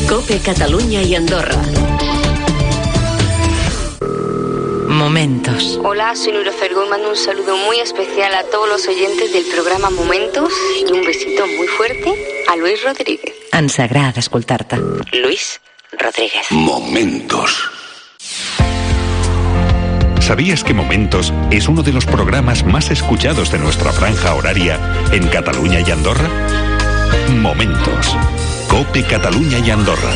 COPE Cataluña y Andorra. Momentos. Hola, soy Nura Fergó y mando un saludo muy especial a todos los oyentes del programa Momentos y un besito muy fuerte a Luis Rodríguez. Ens agrada escoltar-te. Luis Rodríguez. Momentos. ¿Sabías que Momentos es uno de los programas más escuchados de nuestra franja horaria en Cataluña y Andorra? Momentos. COPE Cataluña y Andorra.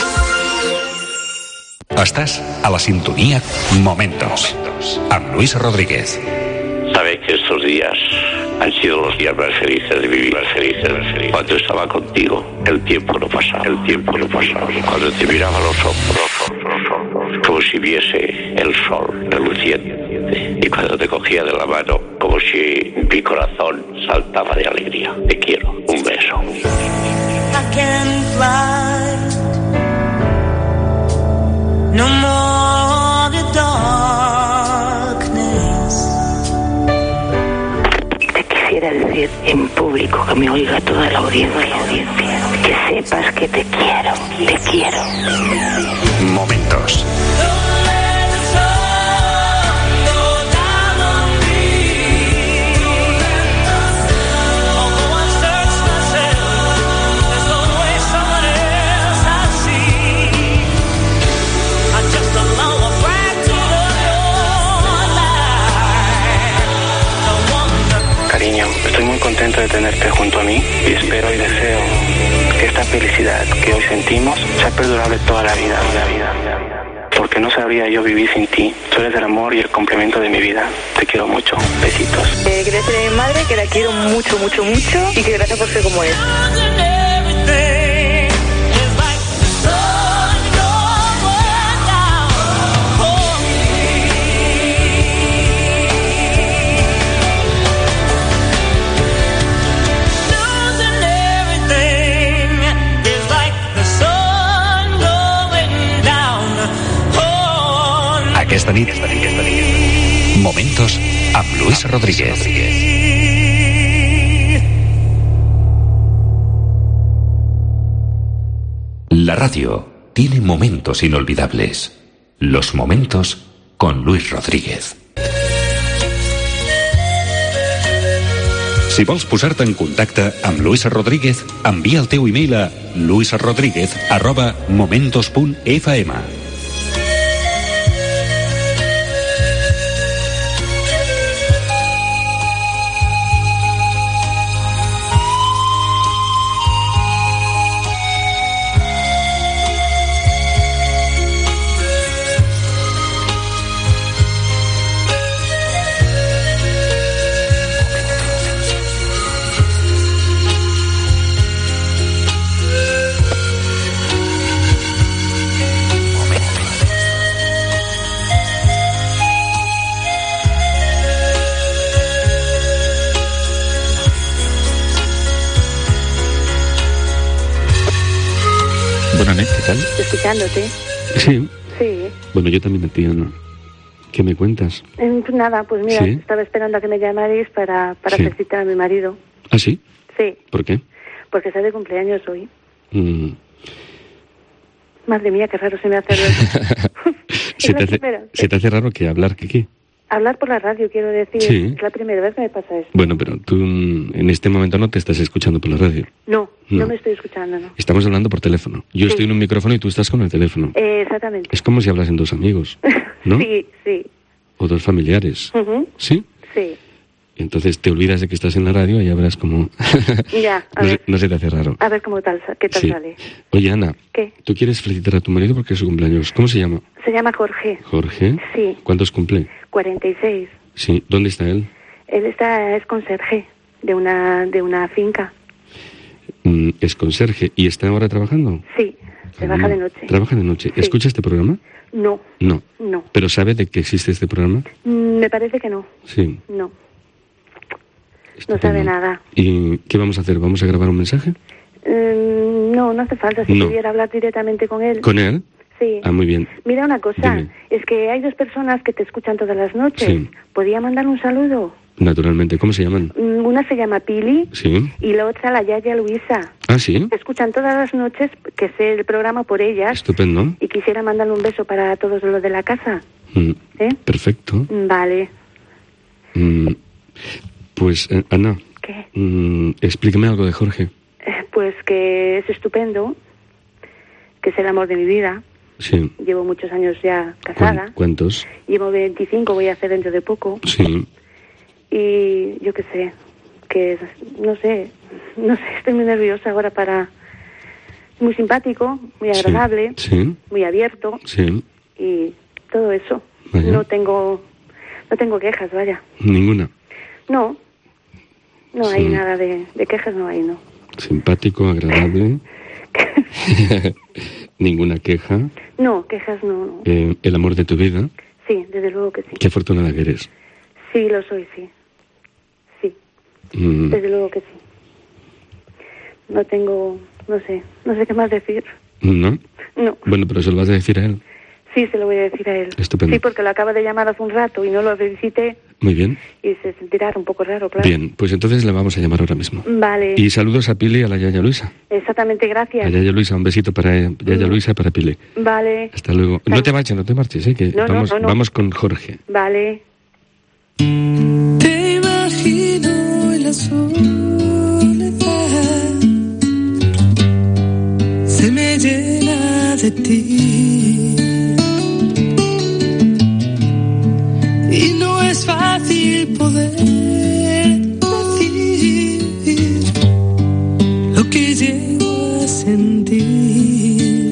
Estàs a la sintonía Momentos, amb Luis Rodríguez. Sabes que estos días han sido los días más felices de mi vida. Cuando estaba contigo, el tiempo no pasaba. Cuando te miraba los ojos, como si viese el sol reluciente. Y cuando te cogía de la mano, como si mi corazón saltaba de alegría. Te quiero. Un beso. I can fly. No more the darkness. Te quisiera decir en público, que me oiga toda la audiencia, que sepas que te quiero. Momentos. Cariño, estoy muy contento de tenerte junto a mí y espero y deseo que esta felicidad que hoy sentimos sea perdurable toda la vida. Porque no sabría yo vivir sin ti. Tú eres el amor y el complemento de mi vida. Te quiero mucho. Besitos. Quería decirle a mi madre que la quiero mucho y que gracias por ser como es. Aquesta nit, Momentos amb Luis Rodríguez. La radio tiene momentos inolvidables. Los momentos con Luis Rodríguez. Si vols posar-te en contacte amb Luis Rodríguez, envia el teu e-mail a luisrodríguez@momentos.fm. Buenas noches, ¿qué tal? Escuchándote. Sí. Sí. Bueno, yo también a ti, Ana. ¿Qué me cuentas? Pues nada, pues mira, ¿Sí? estaba esperando a que me llamarais para Sí. felicitar a mi marido. ¿Ah, sí? Sí, ¿Por qué? porque está de cumpleaños hoy. Mm. Madre mía, qué raro se me hace hablar. ¿Se te hace raro que hablar que qué? Hablar por la radio, quiero decir. Sí. Es la primera vez que me pasa eso. Bueno, pero tú en este momento no te estás escuchando por la radio. No No. me estoy escuchando, ¿no? Estamos hablando por teléfono. Yo Sí. estoy en un micrófono y tú estás con el teléfono. Exactamente. Es como si hablasen dos amigos, ¿no? Sí. O dos familiares. Ujú. ¿Sí? Sí. Entonces te olvidas de que estás en la radio y habrás como... Ya, a no, ver. no se te hace raro. A ver qué tal Sí. sale. Oye, Ana, ¿Qué? ¿tú quieres felicitar a tu marido porque es su cumpleaños? ¿Cómo se llama? Se llama Jorge. ¿Jorge? Sí. ¿Cuántos cumple? 46. Sí. ¿Dónde está él? Él es conserje de una finca. Es conserje. ¿Y está ahora trabajando? Sí, trabaja de noche. ¿Trabaja de noche? Sí. ¿Escucha este programa? No. No. No. ¿Pero sabe de que existe este programa? Me parece que no. Sí. No. Estupendo. No sabe nada. ¿Y qué vamos a hacer? ¿Vamos a grabar un mensaje? No hace falta. Si No. pudiera hablar directamente con él. ¿Con él? Sí. Ah, muy bien. Mira una cosa. Dime. Es que hay dos personas que te escuchan todas las noches. Sí. ¿Podría mandar un saludo? Naturalmente. ¿Cómo se llaman? Una se llama Pili Sí. y la otra la Yaya Luisa. ¿Ah, sí? Escuchan todas las noches, que sé el programa por ellas. Estupendo. Y quisiera mandarle un beso para todos los de la casa. Perfecto. Vale. Pues, Ana. ¿Qué? Explícame algo de Jorge. Pues que es estupendo, que es el amor de mi vida. Sí. Llevo muchos años ya casada. ¿Cuántos? Llevo 25, voy a hacer dentro de poco. Sí. Y yo qué sé, que no sé, estoy muy nerviosa ahora para... Muy simpático, muy agradable, sí. Muy abierto. Sí. Y todo eso. Vaya. No tengo quejas, vaya. ¿Ninguna? No Sí. hay nada de quejas, no hay, no. Simpático, agradable. Ninguna queja. No, quejas no. El amor de tu vida. Sí, desde luego que sí. Qué afortunada que eres. Sí, lo soy, sí. Sí, desde luego que sí. No tengo, no sé qué más decir. ¿No? No. Bueno, pero se lo vas a decir a él. Sí, se lo voy a decir a él. Estupendo. Sí, porque lo acaba de llamar hace un rato y no lo felicité. Muy bien. Y se sentirá un poco raro, claro. Bien, pues entonces le vamos a llamar ahora mismo. Vale. Y saludos a Pili y a la Yaya Luisa. Exactamente, gracias. A Yaya Luisa, un besito para Yaya Luisa y para Pili. Vale. Hasta luego. No te marches, que No, vamos con Jorge. Vale. Te imagino en la soledad, se me llena de ti, y no es fácil poder decir lo que llego a sentir.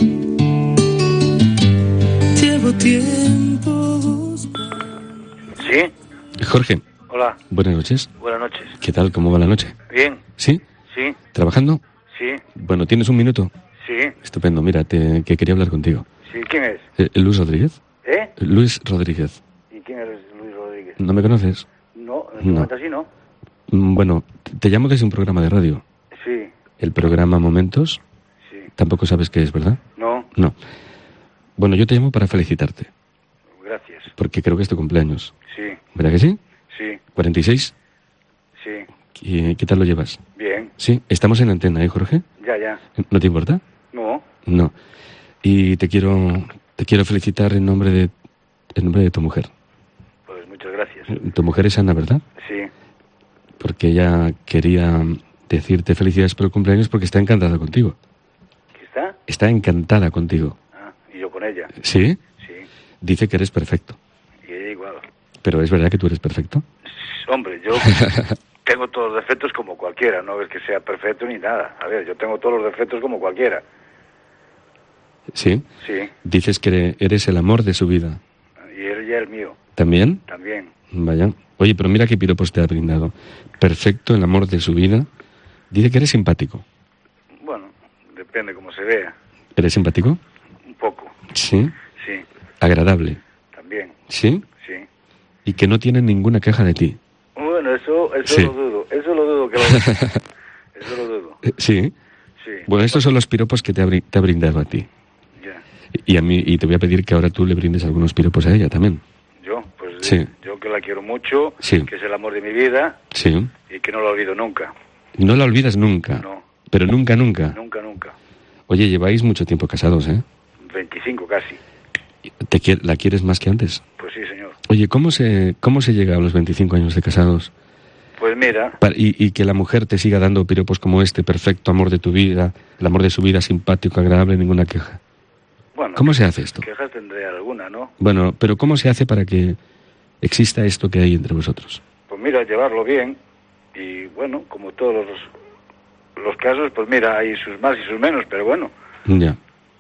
Llevo tiempo buscando. ¿Sí? Jorge. Hola. Buenas noches. Buenas noches. ¿Qué tal? ¿Cómo va la noche? Bien. ¿Sí? Sí. ¿Trabajando? Sí. Bueno, ¿tienes un minuto? Sí. Estupendo, mira, que quería hablar contigo. Sí. ¿Quién es? Luis Rodríguez. ¿Eh? Luis Rodríguez. ¿Y quién es Luis Rodríguez? ¿No me conoces? No, en este momento sí, ¿no? Bueno, te llamo desde un programa de radio. Sí. El programa Momentos. Sí. Tampoco sabes qué es, ¿verdad? No. No. Bueno, yo te llamo para felicitarte. Gracias. Porque creo que es tu cumpleaños. Sí. ¿Verdad que sí? Sí. ¿46? Sí. ¿Y qué tal lo llevas? Bien. Sí, estamos en antena, ¿eh, Jorge? Ya. ¿No te importa? No. No. Y te quiero felicitar en nombre de tu mujer. Pues muchas gracias. Tu mujer es Ana, ¿verdad? Sí. Porque ella quería decirte felicidades por el cumpleaños porque está encantada contigo. ¿Qué está? Está encantada contigo. Ah, y yo con ella. ¿Sí? Sí. Dice que eres perfecto. Y ella igual. ¿Pero es verdad que tú eres perfecto? Hombre, yo tengo todos los defectos como cualquiera, no es que sea perfecto ni nada. A ver, yo tengo todos los defectos como cualquiera. ¿Sí? Sí. Dices que eres el amor de su vida. Y ella el mío. ¿También? También. Vaya. Oye, pero mira qué piropos te ha brindado. Perfecto, el amor de su vida. Dice que eres simpático. Bueno, depende cómo se vea. ¿Eres simpático? Un poco. Sí. Sí. Agradable. También. ¿Sí? Sí. Y que no tienen ninguna queja de ti. Bueno, eso Sí. lo dudo. Eso lo dudo que lo Eso lo dudo. ¿Sí? Sí. Bueno, estos son los piropos que te ha brindado a ti. Ya. Y a mí, y te voy a pedir que ahora tú le brindes algunos piropos a ella también. Yo, pues Sí. yo que la quiero mucho, Sí. que es el amor de mi vida Sí. y que no la olvido nunca. No la olvidas nunca. No. Pero nunca, nunca. Nunca, nunca. Oye, lleváis mucho tiempo casados, ¿eh? 25 casi. ¿La quieres más que antes? Pues sí, señor. Oye, ¿cómo se llega a los 25 años de casados? Pues mira, Y que la mujer te siga dando piropos como este, perfecto, amor de tu vida, el amor de su vida, simpático, agradable, ninguna queja. bueno. ¿Cómo se hace esto? Quejas tendré alguna, ¿no? Bueno, pero ¿cómo se hace para que exista esto que hay entre vosotros? Pues mira, llevarlo bien y bueno, como todos los casos, pues mira, hay sus más y sus menos, pero bueno. Ya.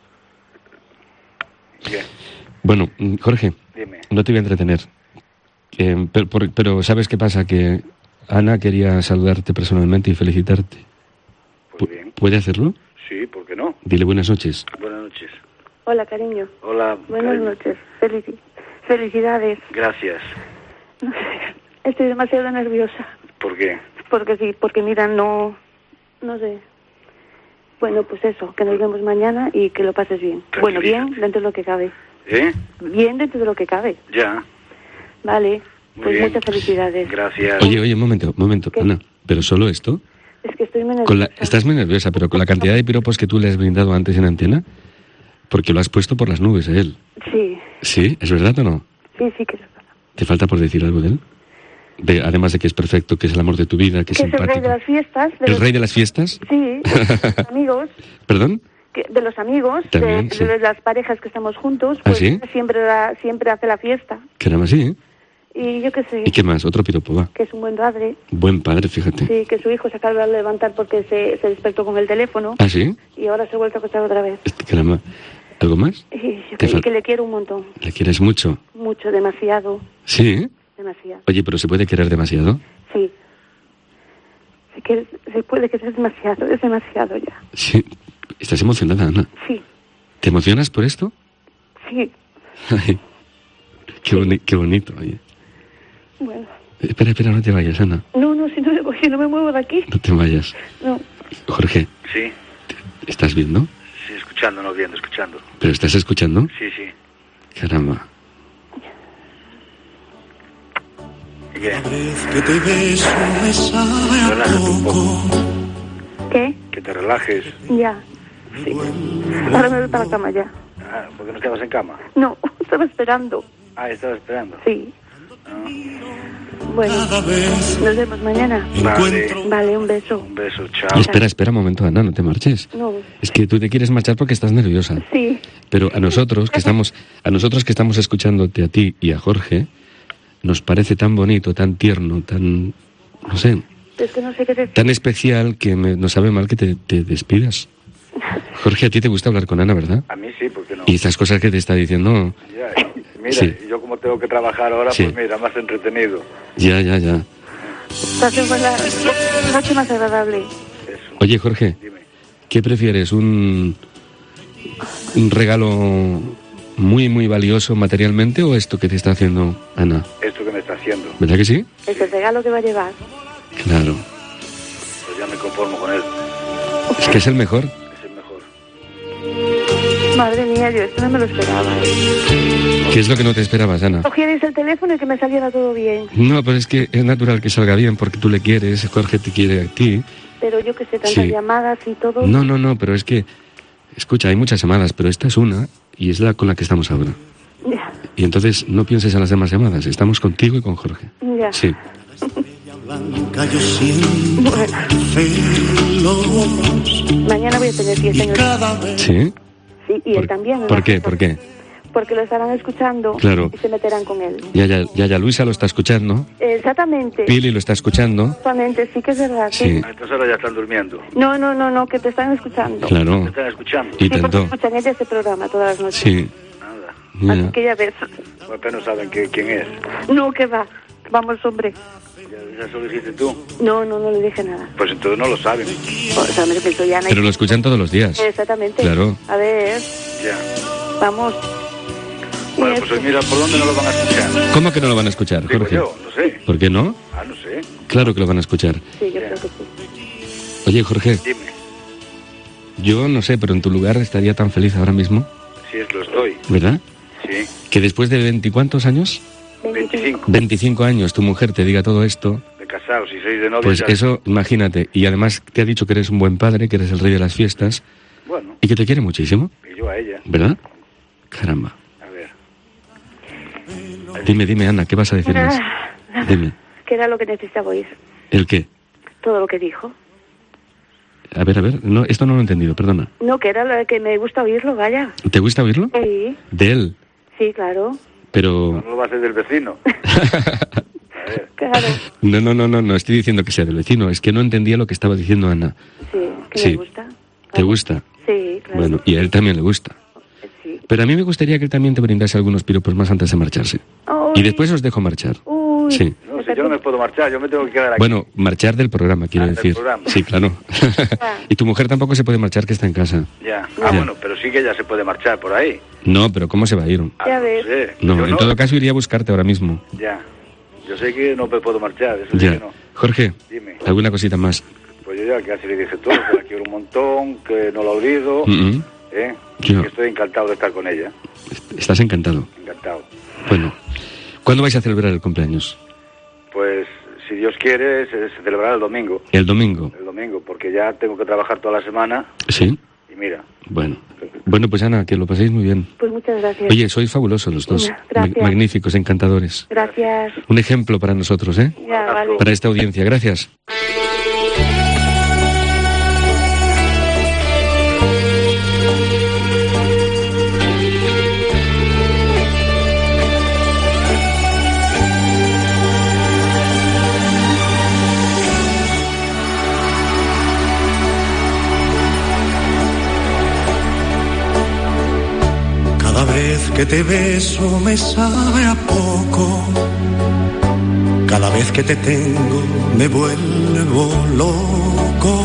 Bien. Bueno, Jorge, Dime. no te voy a entretener. Pero ¿sabes qué pasa? Que Ana quería saludarte personalmente y felicitarte. Pues bien. ¿Puede hacerlo? Sí, ¿por qué no? Dile buenas noches. Buenas noches. Hola, cariño. Hola. Buenas cariño. noches. Felicidades. Gracias. No sé, estoy demasiado nerviosa. ¿Por qué? Porque mira, no sé. Bueno, pues eso, que nos vemos mañana y que lo pases bien. Bueno, bien dentro de lo que cabe. ¿Eh? Bien dentro de lo que cabe. Ya. Vale, Muy pues bien. muchas felicidades. Gracias. Oye, un momento, ¿Qué? Ana, ¿pero solo esto? Es que estoy muy nerviosa. Estás muy nerviosa, pero con la cantidad de piropos que tú le has brindado antes en antena, porque lo has puesto por las nubes a él. Sí. ¿Sí? ¿Es verdad o no? Sí, que es verdad. ¿Te falta por decir algo de él? Además de que es perfecto, que es el amor de tu vida, que es simpático. Es el rey de las fiestas. ¿El rey de las fiestas? Sí, de los amigos. ¿Perdón? De los amigos, también, sí. de las parejas que estamos juntos, pues ¿sí? siempre hace la fiesta. Caramba, sí, ¿eh? Y yo qué sé. ¿Y qué más? Otro piropo, va. Que es un buen padre. Buen padre, fíjate. Sí, que su hijo se acaba de levantar porque se despertó con el teléfono. ¿Ah, sí? Y ahora se ha vuelto a acostar otra vez. Caramba. ¿Algo más? Y yo que le quiero un montón. ¿Le quieres mucho? Mucho, demasiado. ¿Sí? Demasiado. Oye, ¿pero se puede querer demasiado? Sí. Se puede querer demasiado, es demasiado ya. Sí. ¿Estás emocionada, Ana? Sí. ¿Te emocionas por esto? Sí. Ay, qué bonito, oye. Bueno. Espera, no te vayas, Ana. No, si no me muevo de aquí. No te vayas. No. Jorge. Sí. ¿Estás viendo? Sí, escuchando, no viendo, escuchando. ¿Pero estás escuchando? Sí. Caramba. ¿Qué? Que te beso me sabe a poco. ¿Qué? Que te relajes. Ya. Sí. Ahora me voy para la cama ya. Ah, ¿por qué no estabas en cama? No, estaba esperando. Ah, estaba esperando. Sí. Bueno, nos vemos mañana. Vale, un beso. Un beso, chao. Espera un momento, Ana, no te marches. No. Es que tú te quieres marchar porque estás nerviosa. Sí. Pero a nosotros que estamos escuchándote a ti y a Jorge, nos parece tan bonito, tan tierno, tan, no sé, es que no sé qué decir. Tan especial que nos sabe mal que te despidas. Jorge, a ti te gusta hablar con Ana, ¿verdad? A mí sí, ¿por qué no? Y estas cosas que te está diciendo... Ya, mira, sí. Yo como tengo que trabajar ahora, sí. Pues mira, más entretenido. Ya. Hacemos la noche más agradable. Eso. Oye, Jorge, dime. ¿Qué prefieres? ¿Un regalo muy, muy valioso materialmente o esto que te está haciendo Ana? Esto que me está haciendo. ¿Verdad que sí? Es el regalo que va a llevar. Claro. Pues ya me conformo con él. Es que es el mejor. Es el mejor. Madre mía, yo esto no me lo esperaba. ¿Qué es lo que no te esperabas, Ana? Cogierais el teléfono y que me saliera todo bien. No, pero es que es natural que salga bien porque tú le quieres, Jorge te quiere a ti. Pero yo que sé, tantas llamadas y todo... No, pero es que... Escucha, hay muchas llamadas, pero esta es una y es la con la que estamos ahora. Ya. Y entonces no pienses en las demás llamadas, estamos contigo y con Jorge. Ya. Sí. Mañana voy a tener fiesta en el... ¿Sí? Sí, y él también. ¿Por qué? ¿Por qué? Porque lo estarán escuchando claro. Y se meterán con él. Ya, Luisa lo está escuchando. Exactamente. Pili lo está escuchando. Exactamente, sí que es verdad. Sí. Entonces ahora ya están durmiendo. No, que te están escuchando. Claro. ¿Te están escuchando? Y sí, tanto. Escuchan ella este programa todas las noches. Sí. Nada. Así que ya ves. Pues apenas saben quién es. No, que va. Vamos, hombre. ¿Ya se lo dijiste tú? No le dije nada. Pues entonces no lo saben. O sea, me pensó ya. Pero lo escuchan todos los días. Exactamente. Claro. A ver. Ya. Vamos. Bueno, pues mira, ¿por dónde no lo van a escuchar? ¿Cómo que no lo van a escuchar, Digo Jorge? yo, no sé. ¿Por qué no? Ah, no sé. Claro que lo van a escuchar. Sí, yo creo que sí. Oye, Jorge. Dime. Yo no sé, pero en tu lugar estaría tan feliz ahora mismo. Sí, lo estoy. ¿Verdad? Sí. Que después de 20 ¿cuántos años? 25. 25 años tu mujer te diga todo esto. De casados y 6 de novios. Pues ya... eso, imagínate. Y además te ha dicho que eres un buen padre, que eres el rey de las fiestas. Bueno. Y que te quiere muchísimo. Y yo a ella. ¿Verdad? Caramba. A ver. Dime, Ana, ¿qué vas a decirles? Dime. ¿Qué era lo que necesitaba oír? ¿El qué? Todo lo que dijo. A ver, no, esto no lo he entendido, perdona. No, que era lo que me gusta oírlo, vaya. ¿Te gusta oírlo? Sí. ¿De él? Sí, claro. Pero... No lo va a hacer del vecino. A ver. Claro. No, estoy diciendo que sea del vecino, es que no entendía lo que estaba diciendo Ana. Sí, que sí. me gusta. ¿Te gusta? Sí, claro. Bueno, y a él también le gusta. Sí. Pero a mí me gustaría que él también te brindase algunos piropos más antes de marcharse. Uy. Y después os dejo marchar. Uy. Sí. No sé, yo no me puedo marchar, yo me tengo que quedar aquí. Bueno, marchar del programa, quiero decir. Del programa. Sí, claro. Y tu mujer tampoco se puede marchar, que está en casa. Ya. Ah, bueno, pero sí que ella se puede marchar por ahí. No, pero ¿cómo se va a ir? Ya ves. No sé. No, Yo en todo caso iría a buscarte ahora mismo. Ya. Yo sé que no me puedo marchar, eso Ya. sí que no. Jorge, Dime. ¿alguna cosita más? Pues yo ya casi le dije todo, que la quiero un montón, que no la olvido, Yo. que estoy encantado de estar con ella. Estás encantado. Encantado. Bueno, ¿cuándo vais a celebrar el cumpleaños? Pues, si Dios quiere, se celebrará el domingo. El domingo. El domingo. porque ya tengo que trabajar toda la semana. Sí. Y mira. Bueno, pues Ana, que lo paséis muy bien. Pues muchas gracias. Oye, sois fabulosos los dos. Gracias. Magníficos, encantadores. Gracias. Un ejemplo para nosotros, ¿eh? Ya, vale. Para esta audiencia. Gracias. Cada vez que te beso me sabe a poco. Cada vez que te tengo me vuelvo loco.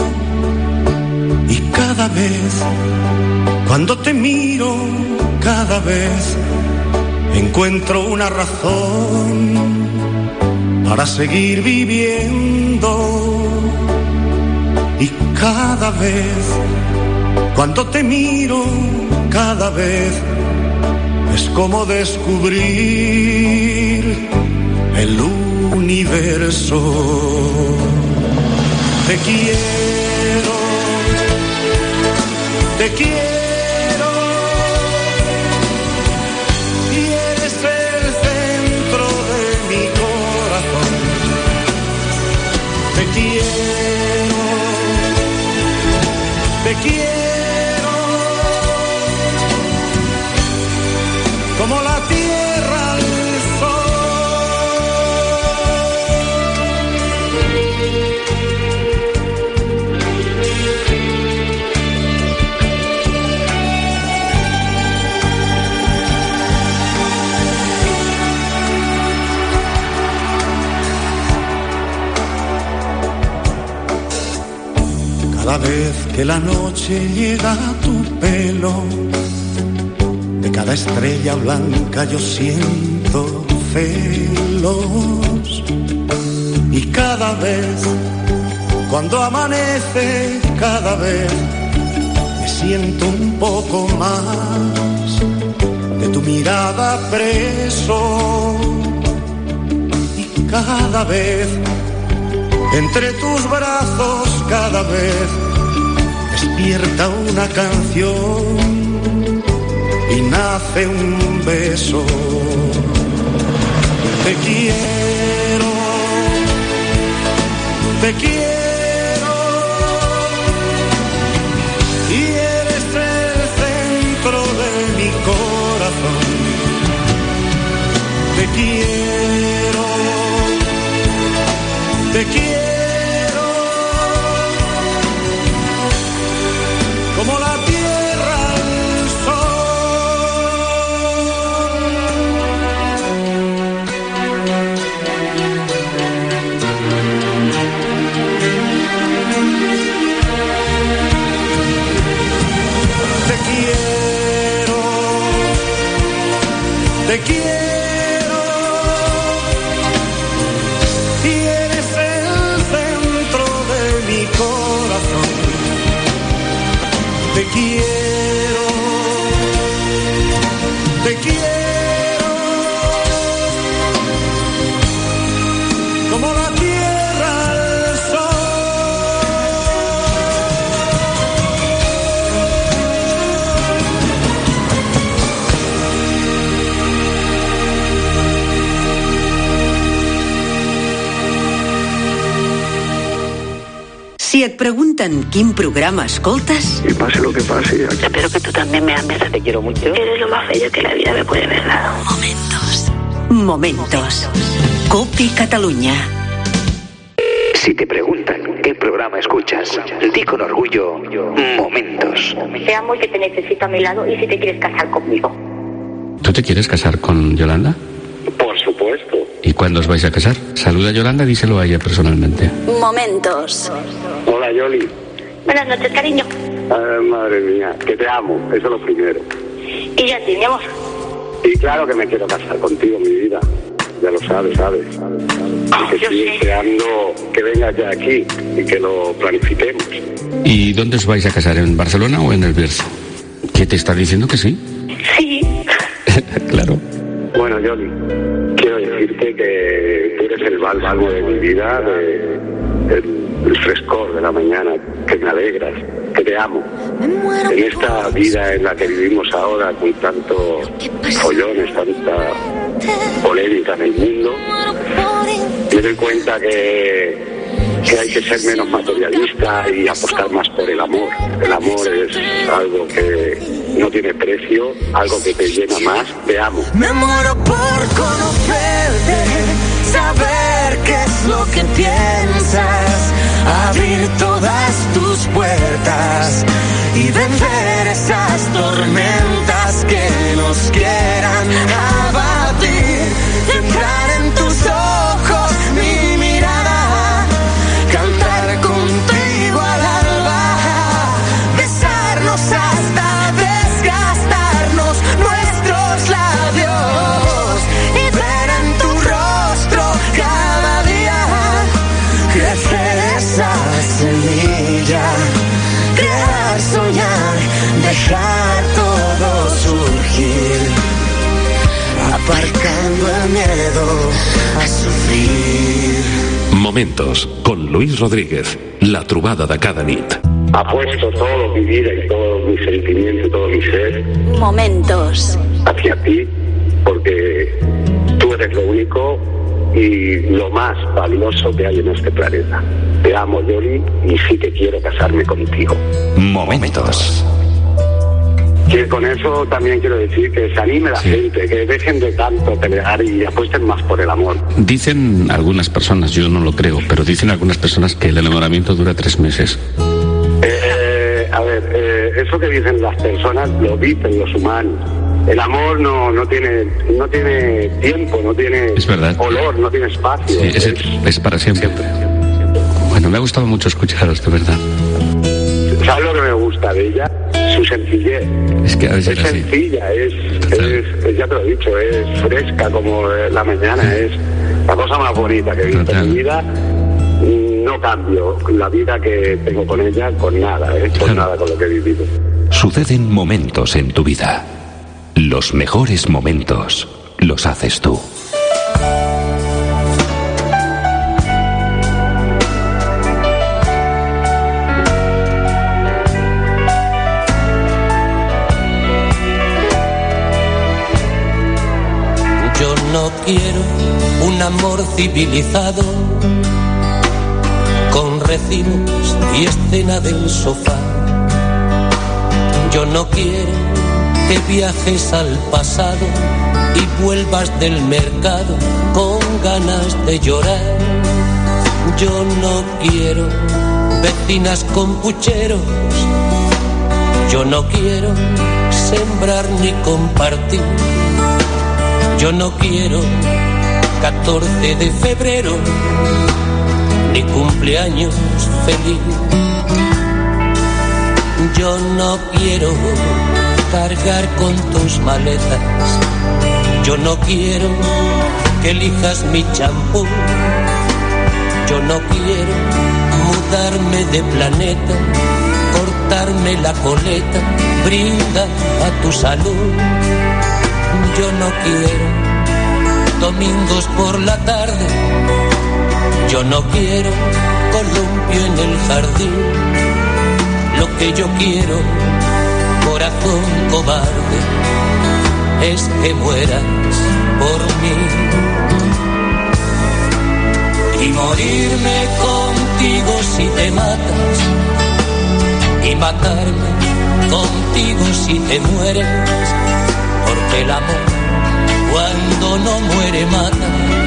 Y cada vez, cuando te miro, cada vez encuentro una razón para seguir viviendo. Y cada vez, cuando te miro, cada vez es como descubrir el universo. Te quiero, te quiero, y eres el centro de mi corazón. Te quiero, te quiero, como la tierra al sol. Cada vez que la noche llega a tu pelo, de cada estrella blanca yo siento celos. Y cada vez, cuando amanece, cada vez me siento un poco más de tu mirada preso. Y cada vez, entre tus brazos, cada vez despierta una canción y nace un beso. Te quiero, te quiero, y eres el centro de mi corazón. Te quiero, te quiero, como la tierra al Te quiero, te quiero, y eres el centro de mi corazón. Te quiero, te quiero, como la tierra al Si et pregunten quin programa escoltes... Y pase lo que pase... Espero que tú también me ames. Te quiero mucho. Eres lo más bello que la vida me puede haber dado. Momentos. COPE Catalunya. Si te preguntan qué programa escuchas, di con orgullo Momentos. Te amo y que te necesito a mi lado y si te quieres casar conmigo. ¿Tú te quieres casar con Yolanda? Por supuesto. ¿Y cuándo os vais a casar? Saluda a Yolanda, díselo a ella personalmente. Momentos. Hola, Yoli. Buenas noches, cariño. Madre mía, que te amo, eso es lo primero. Y yo a ti, mi amor. Y claro que me quiero casar contigo, mi vida. Ya lo sabes. Y que estoy deseando que vengas ya aquí y que lo planifiquemos. ¿Y dónde os vais a casar? ¿En Barcelona o en El Bierzo? ¿Qué te está diciendo que sí? Sí. Claro. Bueno, Yoli, quiero decirte que tú eres el bálsamo de mi vida, el frescor de la mañana, que me alegras, que te amo. En esta vida en la que vivimos ahora, con tanto follones, tanta polémica en el mundo, me doy cuenta que hay que ser menos materialista y apostar más por el amor. El amor es algo que no tiene precio, algo que te llena más. Te amo. Me muero por conocerte, saber qué es lo que piensas, abrir todas tus puertas y vencer esas tormentas que nos quieran abatir. Entrar en tus ojos, mi mirada, cantar contigo al alba, besarnos hasta desgastarnos nuestros labios y ver en tu rostro cada día crecer esa semilla, crear, soñar, dejar todo surgir, aparcando el miedo a sufrir. Momentos con Luis Rodríguez, la trobada de cada nit. Apuesto todo mi vida y todo mi sentimiento y todo mi ser Momentos hacia ti, porque tú eres lo único y lo más valioso que hay en este planeta. Te amo, Yoli, y sí que quiero casarme contigo. Momentos. Y con eso también quiero decir que se anime la gente, que dejen de tanto pelear y apuesten más por el amor. Dicen algunas personas, yo no lo creo, pero dicen algunas personas que el enamoramiento dura 3 meses. Eso que dicen las personas lo dicen los humanos. El amor no tiene tiempo, no tiene olor, no tiene espacio. Sí, es para siempre. Bueno, me ha gustado mucho escucharos, de verdad. ¿Sabes lo que me gusta de ella? Su sencillez. Es que a veces es sencilla, es, ya te lo he dicho, es fresca como la mañana, es la cosa más bonita que he visto en mi vida. No cambio la vida que tengo con ella con nada, con nada, con lo que he vivido. Suceden momentos en tu vida. Los mejores momentos los haces tú. Yo no quiero un amor civilizado con recibos y escena del sofá. Yo no quiero que viajes al pasado y vuelvas del mercado con ganas de llorar. Yo no quiero vecinas con pucheros. Yo no quiero sembrar ni compartir. Yo no quiero 14 de febrero ni cumpleaños feliz. Yo no quiero cargar con tus maletas. Yo no quiero que elijas mi champú. Yo no quiero mudarme de planeta, cortarme la coleta, brinda a tu salud. Yo no quiero domingos por la tarde. Yo no quiero columpio en el jardín. Lo que yo quiero, corazón cobarde, es que mueras por mí. Y morirme contigo si te matas, y matarme contigo si te mueres, porque el amor cuando no muere mata,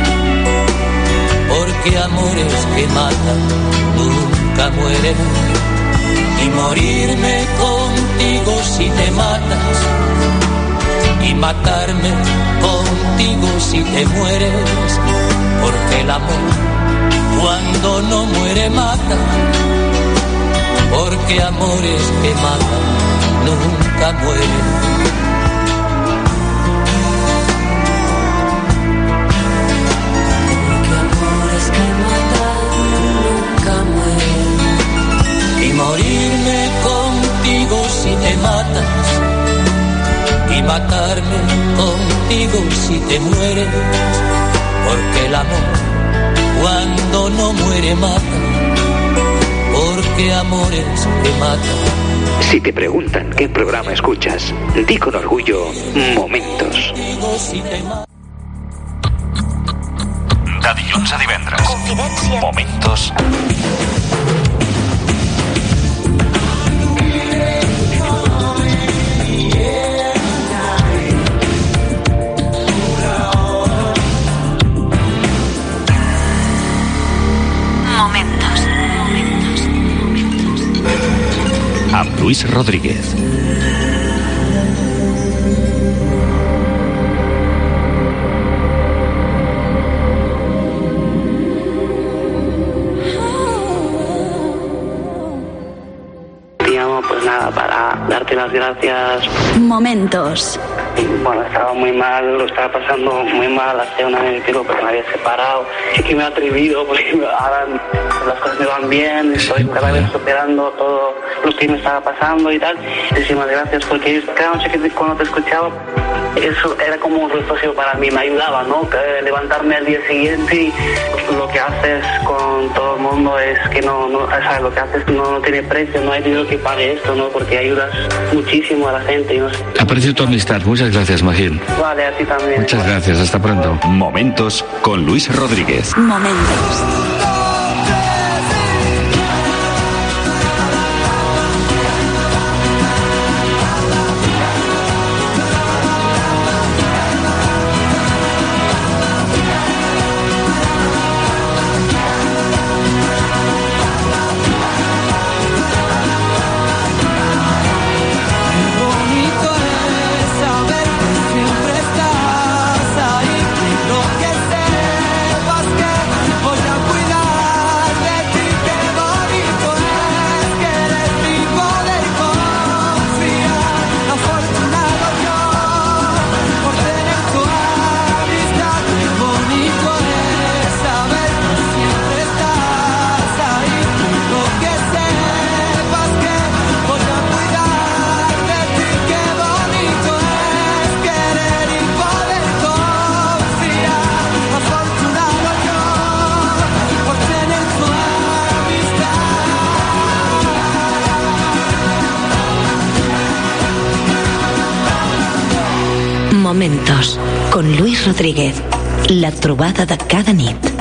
porque amores que matan nunca mueren. Y morirme contigo si te matas, y matarme contigo si te mueres, porque el amor cuando no muere mata, porque amores que matan nunca mueren. Y morirme contigo si te matas, y matarme contigo si te mueres, porque el amor cuando no muere mata, que amores que matan. Si te preguntan qué programa escuchas, di con orgullo Momentos. De dilluns a divendres. Confidència. Momentos. Amb Luis Rodríguez. Pues nada, para darte las gracias. Momentos. Bueno, estaba muy mal, lo estaba pasando muy mal, hace un año y pico porque me había separado. Sí que me he atrevido porque ahora las cosas me van bien, estoy cada vez superando todo lo que me estaba pasando y tal. Muchísimas gracias porque cada noche que cuando te escuchaba, eso era como un refugio para mí, me ayudaba, ¿no? Levantarme al día siguiente y lo que haces con todo el mundo es que o sea, lo que haces no tiene precio, no hay dinero que pague esto, ¿no? Porque ayudas muchísimo a la gente. Y no sé. Aprecio tu amistad. Muchas gracias, Magín. Vale, a ti también. Muchas gracias. Hasta pronto. Momentos con Luis Rodríguez. Momentos. Momentos, con Luis Rodríguez. La trobada de cada nit.